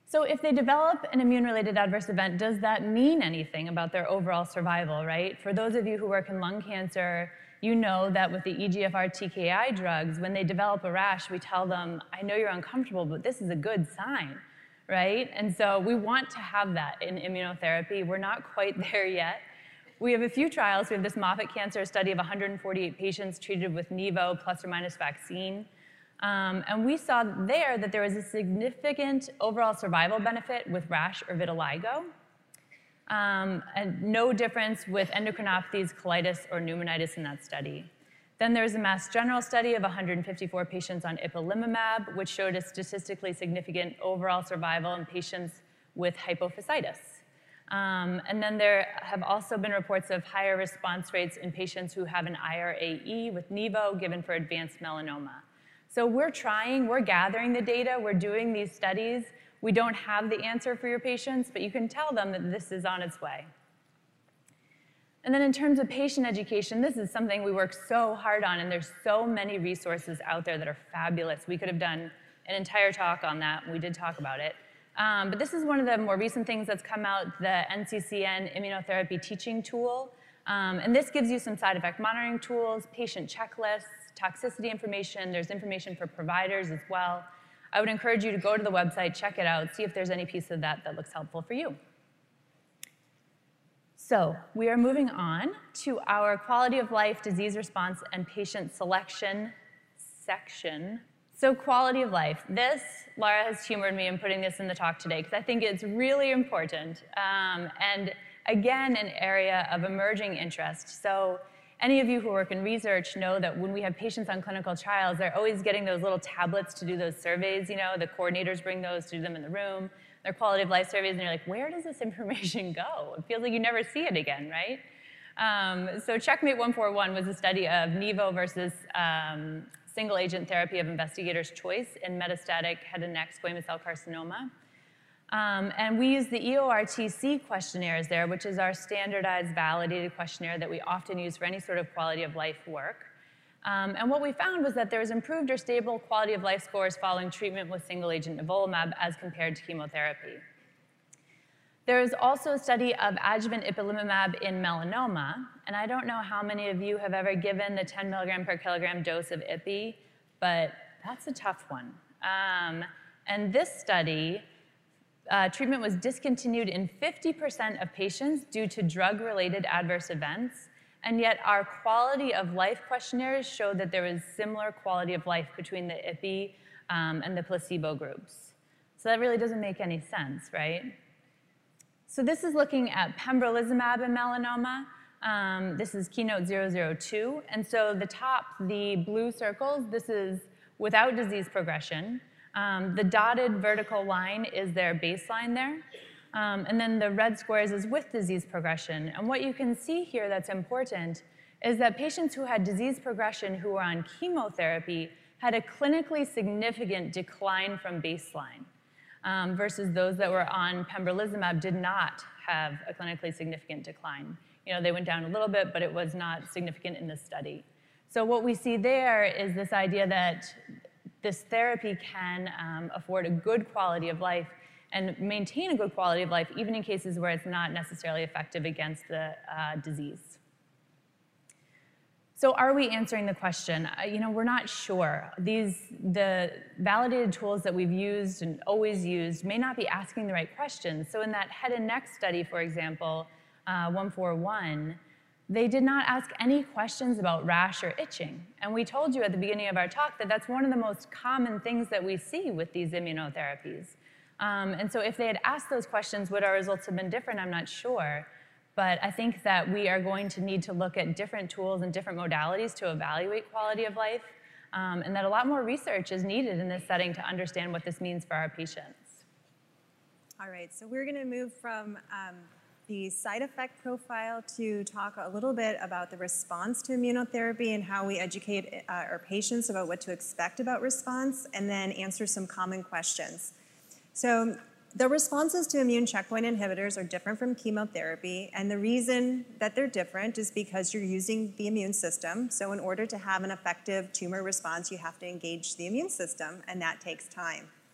So if they develop an immune-related adverse event, does that mean anything about their overall survival, right? For those of you who work in lung cancer, you know that with the EGFR TKI drugs, when they develop a rash, we tell them, I know you're uncomfortable, but this is a good sign, right? And so we want to have that in immunotherapy. We're not quite there yet. We have a few trials. We have this Moffitt Cancer study of 148 patients treated with Nivo plus or minus vaccine. And we saw there that there was a significant overall survival benefit with rash or vitiligo, and no difference with endocrinopathies, colitis, or pneumonitis in that study. Then there was a Mass General study of 154 patients on ipilimumab, which showed a statistically significant overall survival in patients with hypophysitis. And then there have also been reports of higher response rates in patients who have an IRAE with Nivo given for advanced melanoma. So we're gathering the data, we're doing these studies. We don't have the answer for your patients, but you can tell them that this is on its way. And then in terms of patient education, this is something we work so hard on, and there's so many resources out there that are fabulous. We could have done an entire talk on that, and we did talk about it. But this is one of the more recent things that's come out, the NCCN Immunotherapy Teaching Tool. And this gives you some side effect monitoring tools, patient checklists, toxicity information. There's information for providers as well. I would encourage you to go to the website, check it out, see if there's any piece of that that looks helpful for you. So we are moving on to our quality of life, disease response, and patient selection section. So quality of life. This, Laura has humored me in putting this in the talk today because I think it's really important. And again, an area of emerging interest. So any of you who work in research know that when we have patients on clinical trials, they're always getting those little tablets to do those surveys. You know, the coordinators bring those to do them in the room. They're quality of life surveys, and you're like, where does this information go? It feels like you never see it again, right? So Checkmate 141 was a study of Nivo versus single-agent therapy of investigator's choice in metastatic head and neck squamous cell carcinoma. And we use the EORTC questionnaires there, which is our standardized, validated questionnaire that we often use for any sort of quality of life work. And what we found was that there was improved or stable quality of life scores following treatment with single-agent nivolumab as compared to chemotherapy. There is also a study of adjuvant ipilimumab in melanoma, and I don't know how many of you have ever given the 10 milligram per kilogram dose of ipi, but that's a tough one. And this study, treatment was discontinued in 50% of patients due to drug-related adverse events, and yet our quality of life questionnaires showed that there was similar quality of life between the ipi and the placebo groups. So that really doesn't make any sense, right? So this is looking at pembrolizumab in melanoma. This is KEYNOTE-002, and so the blue circles, this is without disease progression. The dotted vertical line is their baseline there. And then the red squares is with disease progression. And what you can see here that's important is that patients who had disease progression who were on chemotherapy had a clinically significant decline from baseline, versus those that were on pembrolizumab did not have a clinically significant decline. You know, they went down a little bit, but it was not significant in this study. So what we see there is this idea that this therapy can afford a good quality of life and maintain a good quality of life, even in cases where it's not necessarily effective against the disease. So are we answering the question? We're not sure. The validated tools that we've used and always used may not be asking the right questions. So in that head and neck study, for example, 141, they did not ask any questions about rash or itching. And we told you at the beginning of our talk that that's one of the most common things that we see with these immunotherapies. And so if they had asked those questions, would our results have been different? I'm not sure. But I think that we are going to need to look at different tools and different modalities to evaluate quality of life, and that a lot more research is needed in this setting to understand what this means for our patients. All right, so we're going to move from the side effect profile to talk a little bit about the response to immunotherapy and how we educate our patients about what to expect about response, and then answer some common questions. So the responses to immune checkpoint inhibitors are different from chemotherapy, and the reason that they're different is because you're using the immune system. So in order to have an effective tumor response, you have to engage the immune system, and that takes time.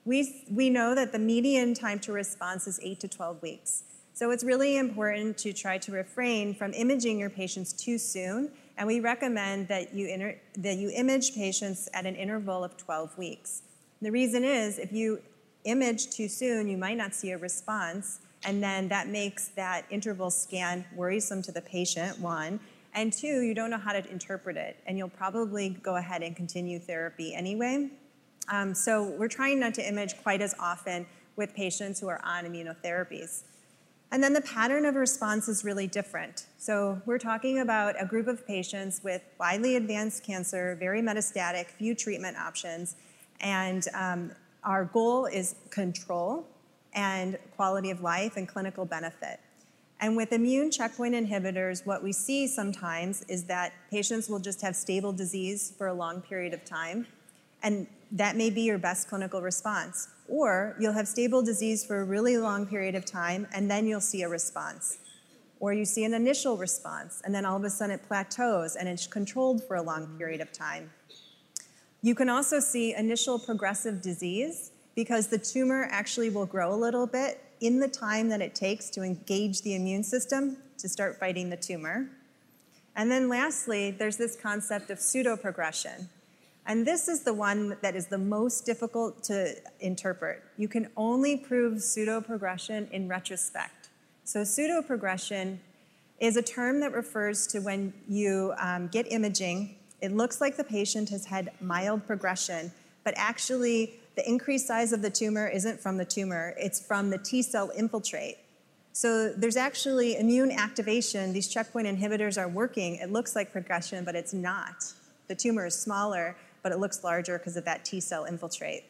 We know that the median time to response is 8 to 12 weeks. So it's really important to try to refrain from imaging your patients too soon, and we recommend that you image patients at an interval of 12 weeks. The reason is, if you image too soon, you might not see a response, and then that makes that interval scan worrisome to the patient, one, and two, you don't know how to interpret it, and you'll probably go ahead and continue therapy anyway. So we're trying not to image quite as often with patients who are on immunotherapies. And then the pattern of response is really different. So we're talking about a group of patients with widely advanced cancer, very metastatic, few treatment options, and our goal is control and quality of life and clinical benefit. And with immune checkpoint inhibitors, what we see sometimes is that patients will just have stable disease for a long period of time, and that may be your best clinical response. Or you'll have stable disease for a really long period of time, and then you'll see a response. Or you see an initial response, and then all of a sudden it plateaus, and it's controlled for a long period of time. You can also see initial progressive disease because the tumor actually will grow a little bit in the time that it takes to engage the immune system to start fighting the tumor. And then lastly, there's this concept of pseudoprogression. And this is the one that is the most difficult to interpret. You can only prove pseudoprogression in retrospect. So pseudoprogression is a term that refers to when you get imaging, it looks like the patient has had mild progression, but actually the increased size of the tumor isn't from the tumor, it's from the T-cell infiltrate. So there's actually immune activation. These checkpoint inhibitors are working. It looks like progression, but it's not. The tumor is smaller, but it looks larger because of that T-cell infiltrate.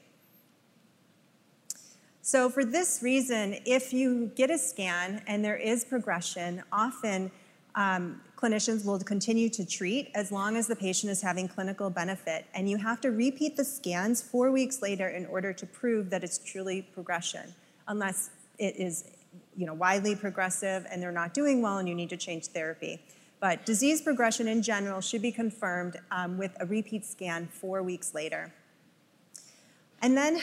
So for this reason, if you get a scan and there is progression, often clinicians will continue to treat as long as the patient is having clinical benefit. And you have to repeat the scans 4 weeks later in order to prove that it's truly progression, unless it is widely progressive and they're not doing well and you need to change therapy. But disease progression in general should be confirmed with a repeat scan 4 weeks later. And then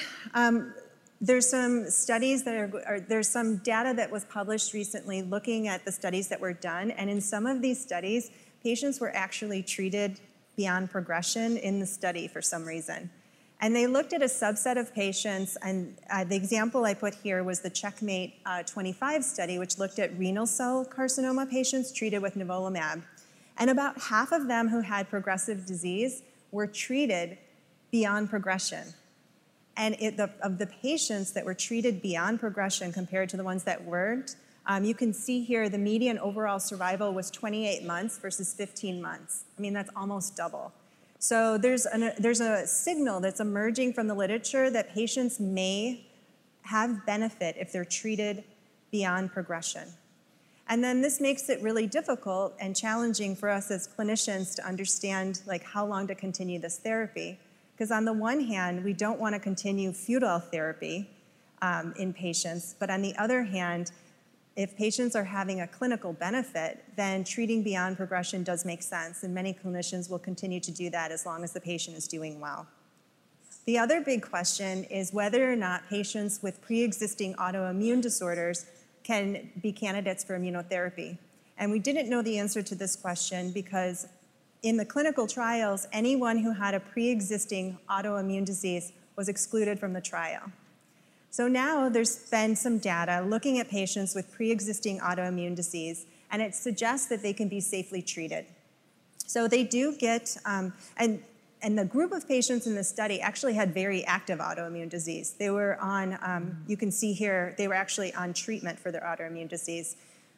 there's some studies there's some data that was published recently looking at the studies that were done, and in some of these studies, patients were actually treated beyond progression in the study for some reason. And they looked at a subset of patients, and the example I put here was the Checkmate 25 study, which looked at renal cell carcinoma patients treated with nivolumab. And about half of them who had progressive disease were treated beyond progression. And of the patients that were treated beyond progression compared to the ones that weren't, you can see here the median overall survival was 28 months versus 15 months. I mean, that's almost double. So there's a signal that's emerging from the literature that patients may have benefit if they're treated beyond progression. And then this makes it really difficult and challenging for us as clinicians to understand how long to continue this therapy. Because on the one hand, we don't want to continue futile therapy in patients, but on the other hand, if patients are having a clinical benefit, then treating beyond progression does make sense, and many clinicians will continue to do that as long as the patient is doing well. The other big question is whether or not patients with pre-existing autoimmune disorders can be candidates for immunotherapy. And we didn't know the answer to this question because in the clinical trials, anyone who had a pre-existing autoimmune disease was excluded from the trial. So now there's been some data looking at patients with pre-existing autoimmune disease, and it suggests that they can be safely treated. So they do get, and the group of patients in this study actually had very active autoimmune disease. They were on, you can see here, they were actually on treatment for their autoimmune disease.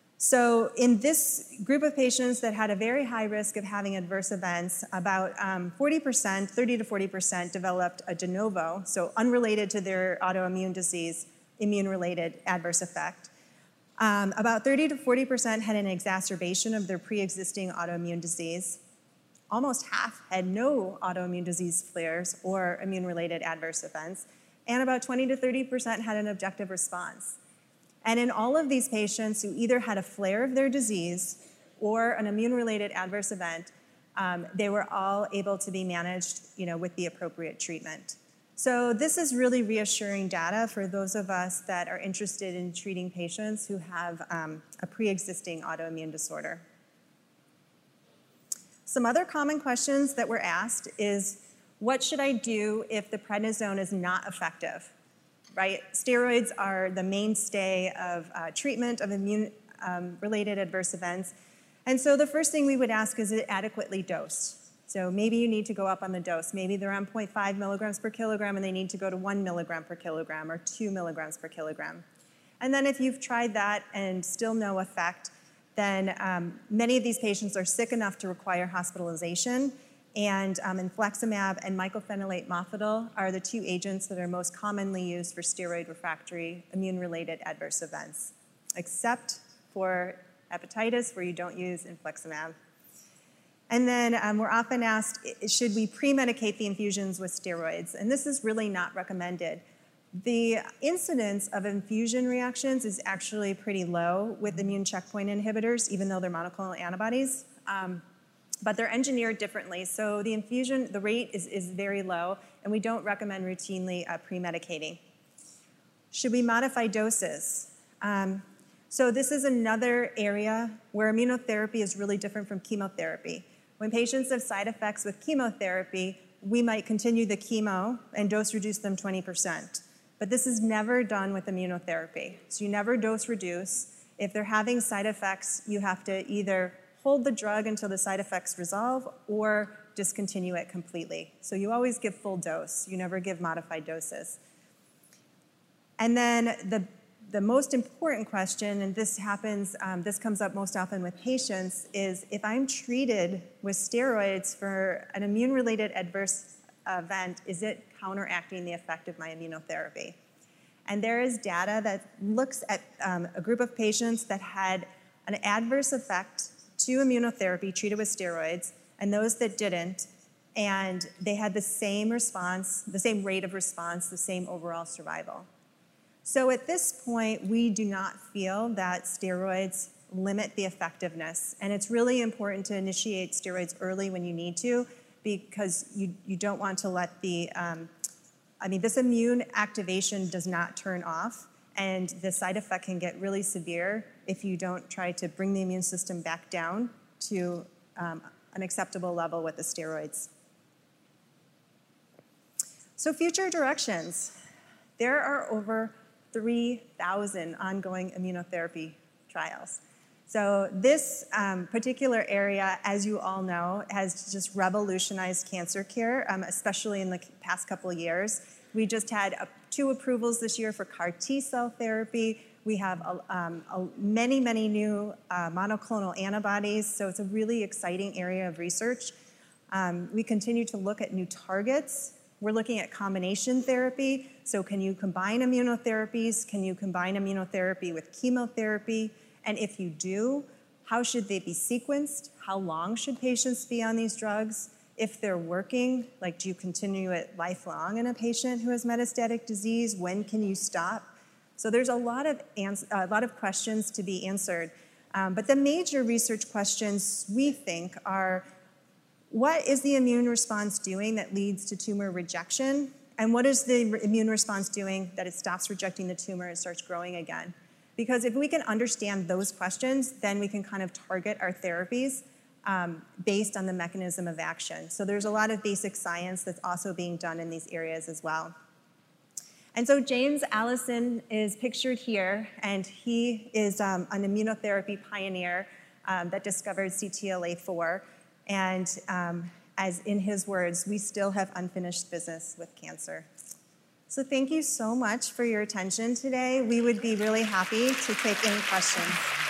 So in this group of patients that had a very high risk of having adverse events, about 40%, 30 to 40% developed a de novo, so unrelated to their autoimmune disease, immune-related adverse effect. About 30 to 40% had an exacerbation of their pre-existing autoimmune disease. Almost half had no autoimmune disease flares or immune-related adverse events. And about 20 to 30% had an objective response. And in all of these patients who either had a flare of their disease or an immune-related adverse event, they were all able to be managed with the appropriate treatment. So this is really reassuring data for those of us that are interested in treating patients who have a pre-existing autoimmune disorder. Some other common questions that were asked is, what should I do if the prednisone is not effective? Right? Steroids are the mainstay of treatment of immune-related adverse events. And so the first thing we would ask is it adequately dosed? So maybe you need to go up on the dose. Maybe they're on 0.5 milligrams per kilogram and they need to go to 1 milligram per kilogram or 2 milligrams per kilogram. And then if you've tried that and still no effect, then many of these patients are sick enough to require hospitalization. And infliximab and mycophenolate mofetil are the two agents that are most commonly used for steroid refractory immune-related adverse events, except for hepatitis, where you don't use infliximab. And then we're often asked, should we pre-medicate the infusions with steroids? And this is really not recommended. The incidence of infusion reactions is actually pretty low with immune checkpoint inhibitors, even though they're monoclonal antibodies. But they're engineered differently. So the infusion, the rate is very low, and we don't recommend routinely pre-medicating. Should we modify doses? So this is another area where immunotherapy is really different from chemotherapy. When patients have side effects with chemotherapy, we might continue the chemo and dose reduce them 20%. But this is never done with immunotherapy. So you never dose reduce. If they're having side effects, you have to either hold the drug until the side effects resolve or discontinue it completely. So you always give full dose. You never give modified doses. And then the most important question, and this happens, this comes up most often with patients, is if I'm treated with steroids for an immune-related adverse event, is it counteracting the effect of my immunotherapy? And there is data that looks at a group of patients that had an adverse effect to immunotherapy treated with steroids, and those that didn't, and they had the same response, the same rate of response, the same overall survival. So at this point, we do not feel that steroids limit the effectiveness, and it's really important to initiate steroids early when you need to, because you don't want to let the, this immune activation does not turn off, and the side effect can get really severe if you don't try to bring the immune system back down to an acceptable level with the steroids. So future directions. There are over 3,000 ongoing immunotherapy trials. So this particular area, as you all know, has just revolutionized cancer care, especially in the past couple of years. We just had 2 approvals this year for CAR T-cell therapy. We have many, many new monoclonal antibodies, so it's a really exciting area of research. We continue to look at new targets. We're looking at combination therapy. So can you combine immunotherapies? Can you combine immunotherapy with chemotherapy? And if you do, how should they be sequenced? How long should patients be on these drugs? If they're working, like do you continue it lifelong in a patient who has metastatic disease? When can you stop? So there's a lot of questions to be answered. But the major research questions we think are, what is the immune response doing that leads to tumor rejection? And what is the immune response doing that it stops rejecting the tumor and starts growing again? Because if we can understand those questions, then we can kind of target our therapies based on the mechanism of action. So there's a lot of basic science that's also being done in these areas as well. And so James Allison is pictured here, and he is an immunotherapy pioneer that discovered CTLA-4. And as in his words, we still have unfinished business with cancer. So thank you so much for your attention today. We would be really happy to take any questions.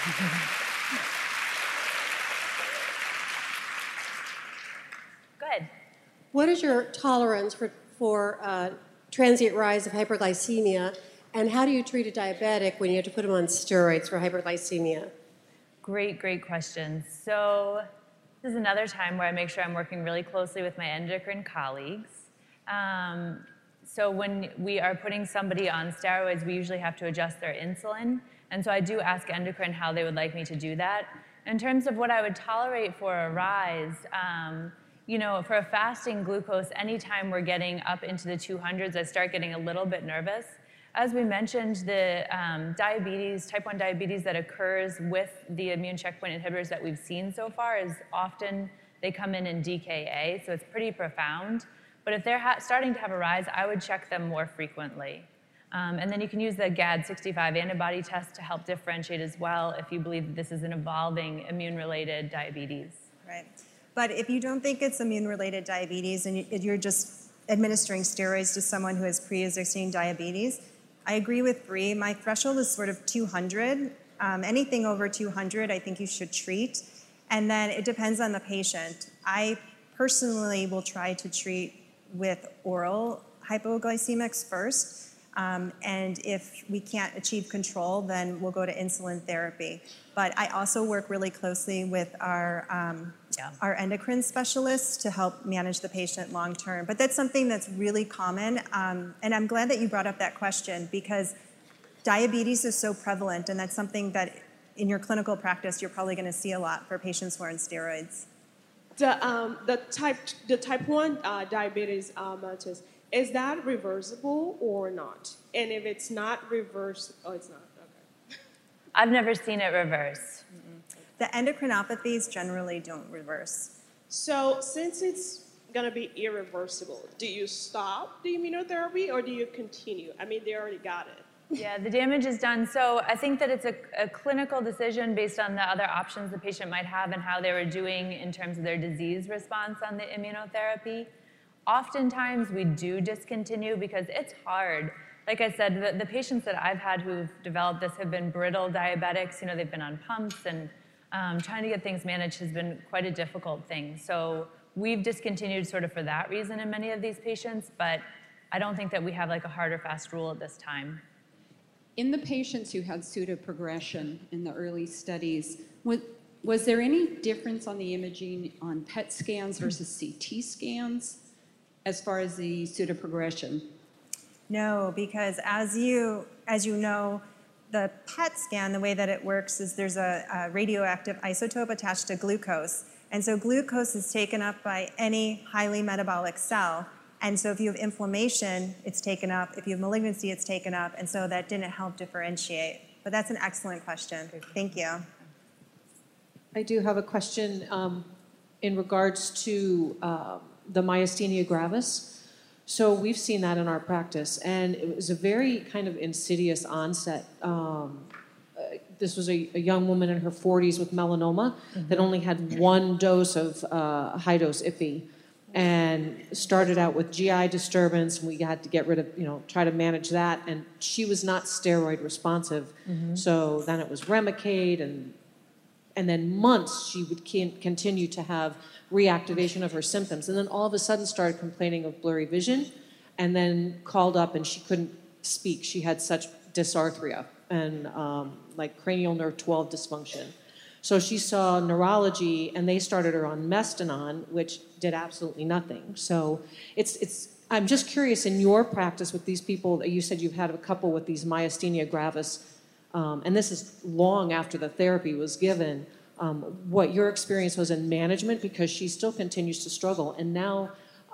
Good. What is your tolerance for transient rise of hyperglycemia, and how do you treat a diabetic when you have to put them on steroids for hyperglycemia? Great questions. So this is another time where I make sure I'm working really closely with my endocrine colleagues. So when we are putting somebody on steroids, we usually have to adjust their insulin. And so I do ask endocrine how they would like me to do that. In terms of what I would tolerate for a rise, for a fasting glucose, anytime we're getting up into the 200s, I start getting a little bit nervous. As we mentioned, the type 1 diabetes that occurs with the immune checkpoint inhibitors that we've seen so far is often they come in DKA, so it's pretty profound. But if they're starting to have a rise, I would check them more frequently. And then you can use the GAD65 antibody test to help differentiate as well if you believe that this is an evolving immune-related diabetes. Right. But if you don't think it's immune-related diabetes and you're just administering steroids to someone who has pre-existing diabetes, I agree with Bree. My threshold is sort of 200. Anything over 200, I think you should treat. And then it depends on the patient. I personally will try to treat with oral hypoglycemics first. And if we can't achieve control, then we'll go to insulin therapy. But I also work really closely with our endocrine specialists to help manage the patient long term. But that's something that's really common. And I'm glad that you brought up that question because diabetes is so prevalent, and that's something that in your clinical practice you're probably going to see a lot for patients who are on steroids. The type 1 diabetes mellitus, is that reversible or not? And if it's not reversed, it's not, okay. I've never seen it reverse. The endocrinopathies generally don't reverse. So since it's going to be irreversible, do you stop the immunotherapy or do you continue? I mean, they already got it. Yeah, the damage is done. So I think that it's a clinical decision based on the other options the patient might have and how they were doing in terms of their disease response on the immunotherapy. Oftentimes we do discontinue because it's hard. Like I said, the patients that I've had who've developed this have been brittle diabetics. They've been on pumps, and trying to get things managed has been quite a difficult thing. So we've discontinued sort of for that reason in many of these patients, but I don't think that we have like a hard or fast rule at this time. In the patients who had pseudoprogression in the early studies, was there any difference on the imaging on PET scans versus CT scans as far as the pseudoprogression? No, because as you know, the PET scan, the way that it works is there's a radioactive isotope attached to glucose. And so glucose is taken up by any highly metabolic cell. And so if you have inflammation, it's taken up. If you have malignancy, it's taken up. And so that didn't help differentiate. But that's an excellent question. Thank you. I do have a question in regards to the myasthenia gravis. So we've seen that in our practice, and it was a very kind of insidious onset. This was a young woman in her 40s with melanoma that only had one dose of high-dose Ipi, and started out with GI disturbance, and we had to get rid of, try to manage that, and she was not steroid responsive. So then it was Remicade, and then months she would continue to have reactivation of her symptoms, and then all of a sudden started complaining of blurry vision, and then called up and she couldn't speak. She had such dysarthria and like cranial nerve 12 dysfunction. So she saw neurology, and they started her on Mestinon, which did absolutely nothing. So I'm just curious, in your practice with these people, you said you've had a couple with these myasthenia gravis, and this is long after the therapy was given, what your experience was in management, because she still continues to struggle, and now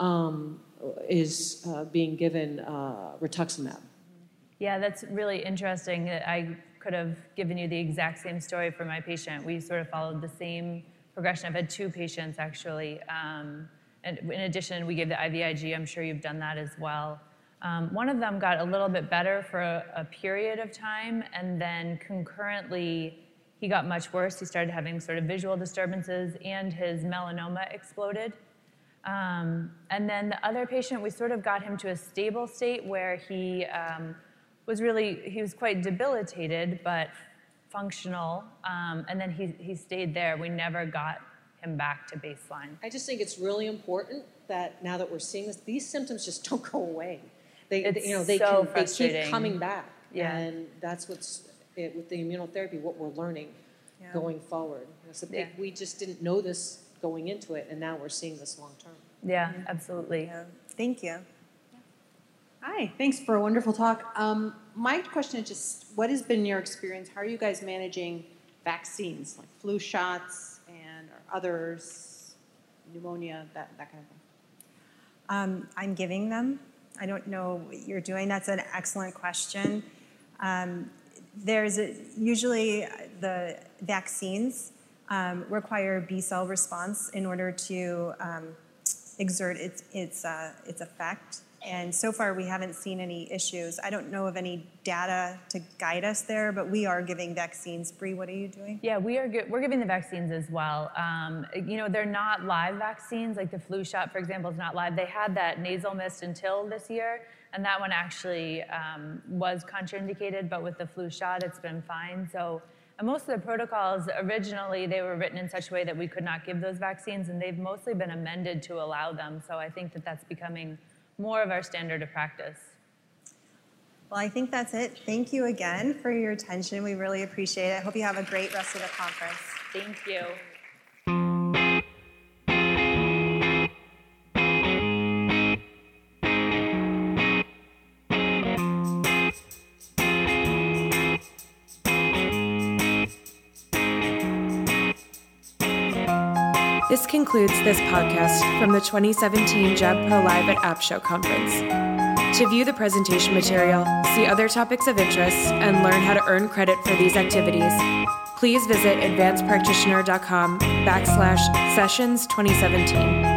is being given rituximab. Yeah, that's really interesting. I could have given you the exact same story for my patient. We sort of followed the same progression. I've had two patients, actually. And in addition, we gave the IVIG. I'm sure you've done that as well. One of them got a little bit better for a period of time, and then concurrently, he got much worse. He started having sort of visual disturbances, and his melanoma exploded. And then the other patient, we sort of got him to a stable state where he was quite debilitated, but functional. And then he stayed there. We never got him back to baseline. I just think it's really important that now that we're seeing this, these symptoms just don't go away. They keep coming back. Yeah. And that's what's with the immunotherapy, what we're learning going forward. We just didn't know this going into it, and now we're seeing this long term. Yeah, absolutely. Yeah. Thank you. Hi, thanks for a wonderful talk. My question is just, what has been your experience? How are you guys managing vaccines, like flu shots and or others? pneumonia, that kind of thing? I'm giving them. I don't know what you're doing. That's an excellent question. Usually the vaccines require B cell response in order to exert its effect. And so far, we haven't seen any issues. I don't know of any data to guide us there, but we are giving vaccines. Bree, what are you doing? Yeah, we're giving the vaccines as well. They're not live vaccines. Like the flu shot, for example, is not live. They had that nasal mist until this year, and that one actually was contraindicated, but with the flu shot, it's been fine. So most of the protocols, originally, they were written in such a way that we could not give those vaccines, and they've mostly been amended to allow them. So I think that that's becoming more of our standard of practice. Well, I think that's it. Thank you again for your attention. We really appreciate it. I hope you have a great rest of the conference. Thank you. This concludes this podcast from the 2017 JAD Pro Live at App Show Conference. To view the presentation material, see other topics of interest, and learn how to earn credit for these activities, please visit advancedpractitioner.com/sessions2017.